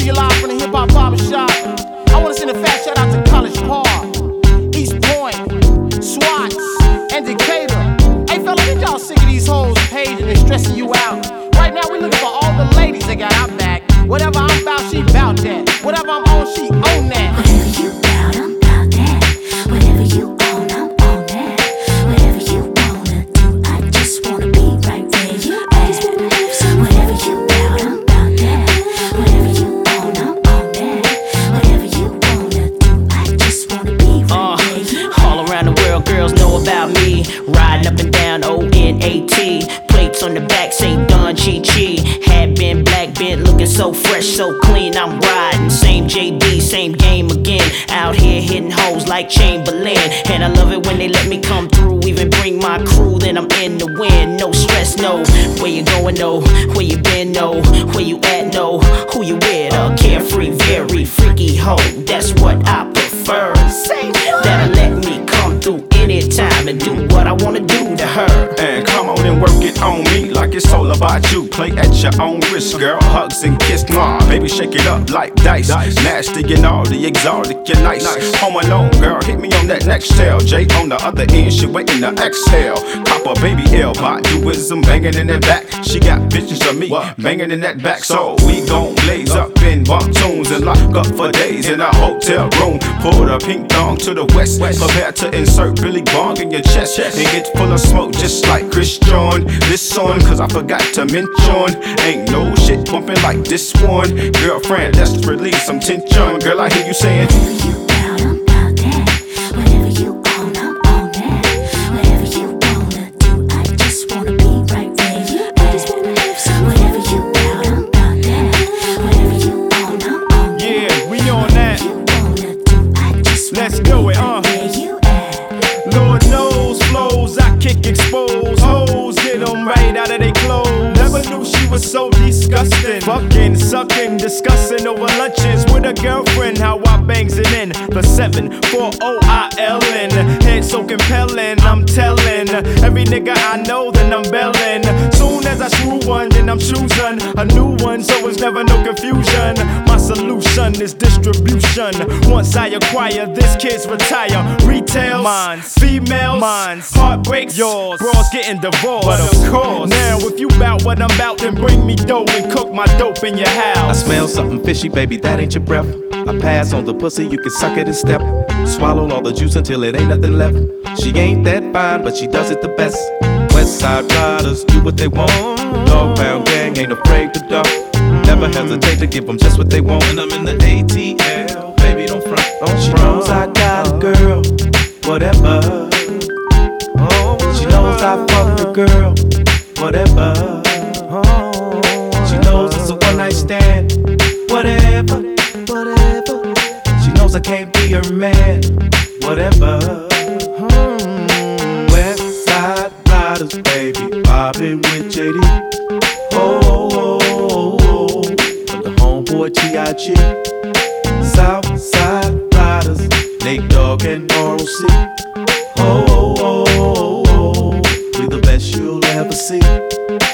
to you live from the Hip Hop Barbershop. I wanna send a fat shout out to College Park, East Point, Swats, and Decatur. Hey fella, ain't y'all sick of these hoes paging and stressing you out? Right now we looking for all the ladies that got our back. Whatever I'm about, she bout that. Whatever I'm on, she own that. Whatever you bout, I'm bout that. Whatever you own, I'm on that. Whatever you wanna do, I just wanna be right where you at. Whatever you bout, I'm bout that. Whatever you own, I'm on that. Whatever you wanna do, I just wanna be right where you at. All around the world, girls know about me. Riding up and down O-N-A-T. Plates on the back say Don Chi-Chi. Had been black, been looking so fresh, so clean. I'm riding, same JD, same game again. Out here hitting hoes like Chamberlain. And I love it when they let me come through. Even bring my crew, then I'm in the wind. No stress, no. Where you going, no. Where you been, no. Where you at, no. Who you with, a carefree, very freaky hoe. That's what I prefer. Say that'll let me come through anytime and do what I wanna do to her. And come on and work it on me like it's all about you. Play at your own risk, girl. Hugs and kiss, baby, shake it up like dice. Nasty and all the exotic and nice. Home alone, girl, hit me on that next tail. Jay on the other end, she waiting to exhale. Cop a baby L-bot, do banging in that back. She got bitches of me banging in that back. So we gon' blaze up in bump tunes and lock up for days in a hotel room. Pull the pink thong to the west. Prepare to insert Billy Bong in your chest and get full of smoke just like Chris John. This song, cause I forgot to mention, ain't no shit bumping like this one. Girlfriend, let's release some tension. Girl, I hear you saying, whatever you bout, I'm bout that. Whatever you own, I'm on that. Whatever you wanna do, I just wanna be right where you at. Whatever you bout, I'm bout that. Whatever you own, I'm on that. yeah, we on that. Whatever you wanna do, I just wanna Let's be do it, right where you at. Lord knows flows, I kick exposed. Hoes get them right out of they clothes. Never knew she was so disgusting. Fucking, sucking, discussing over lunches with a girlfriend. How I bangs it in the 740ILN. Head so compelling, I'm telling every nigga I know, then I'm belling. Soon as I screw one, then I'm choosing a new one, so it's never no confusion. My solution is distribution. Once I acquire this, kids retire. Retail, mine, females, mine, heartbreaks, yours. Bros getting divorced, but of course. Now if you bout what I'm bout, then bring me dope and cook my dope in your house. I smell something fishy, baby, that ain't your breath. I pass on the pussy, you can suck it and step. Swallow all the juice until it ain't nothing left. She ain't that fine, but she does it the best. West Side Riders do what they want. Dog Pound Gang ain't afraid to duck. Never hesitate to give them just what they want. And I'm in the ATL, baby, don't front. She knows I got a girl, whatever. She knows I fuck the girl, whatever. She knows it's a one night stand, whatever. She knows I can't be her man, whatever. West Side Riders, baby, bobbing with JD. With the homeboy T.I.G. South Side Riders, Nate Dogg and ROC. We the best you'll ever see.